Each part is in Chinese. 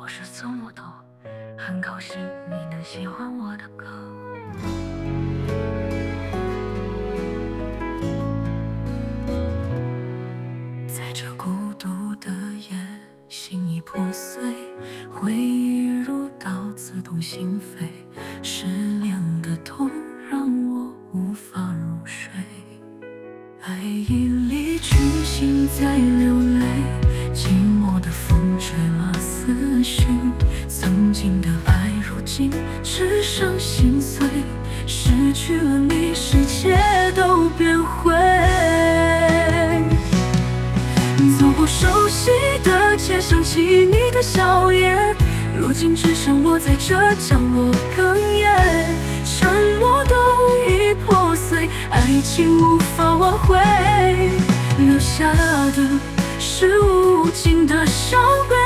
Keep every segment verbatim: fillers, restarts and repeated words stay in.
我是孙木头，很高兴你能喜欢我的歌。在这孤独的夜，心已破碎，回忆如刀刺痛心扉，失恋的痛让我无法入睡。爱已离去，心在流泪，寂寞的风吹了思绪，曾经的爱如今只剩心碎，失去了你，世界都变灰。走过熟悉的街，想起你的笑颜，如今只剩我在这角落哽咽，承诺都已破碎，爱情无法挽回，留下的是无尽的伤悲。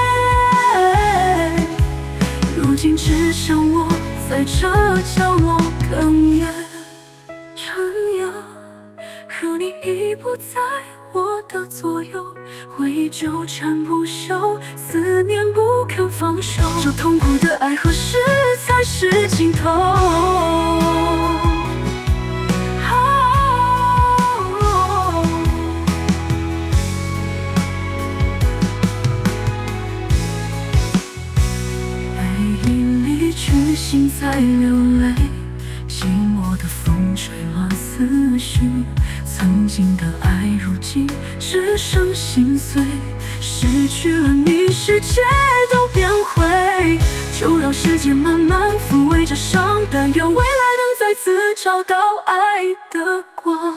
如今只剩我在这角落哽咽撑腰，可你已不在我的左右，回忆纠缠不休，思念不肯放手，这痛苦的爱何时才是尽头？心在流泪，寂寞的风吹乱思绪，曾经的爱如今只剩心碎，失去了你，世界都变灰，就让时间慢慢抚慰着伤，但愿未来能再次找到爱的光。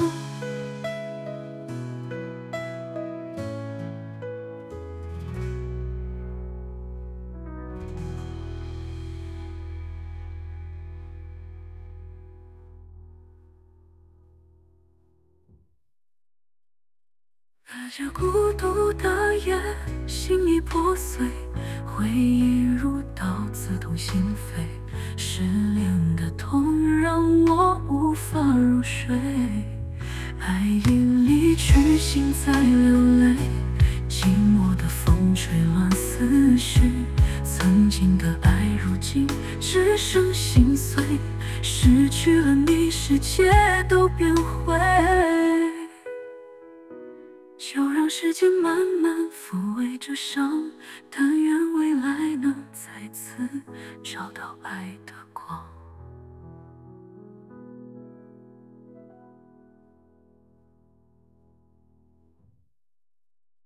在这孤独的夜，心已破碎，回忆如刀刺痛心扉，失恋的痛让我无法入睡。爱已离去，心在流泪，寂寞的风吹乱思绪，曾经的爱如今只剩心碎，失去了你，世界都变灰，就让时间慢慢抚慰着伤，但愿未来能再次找到爱的光。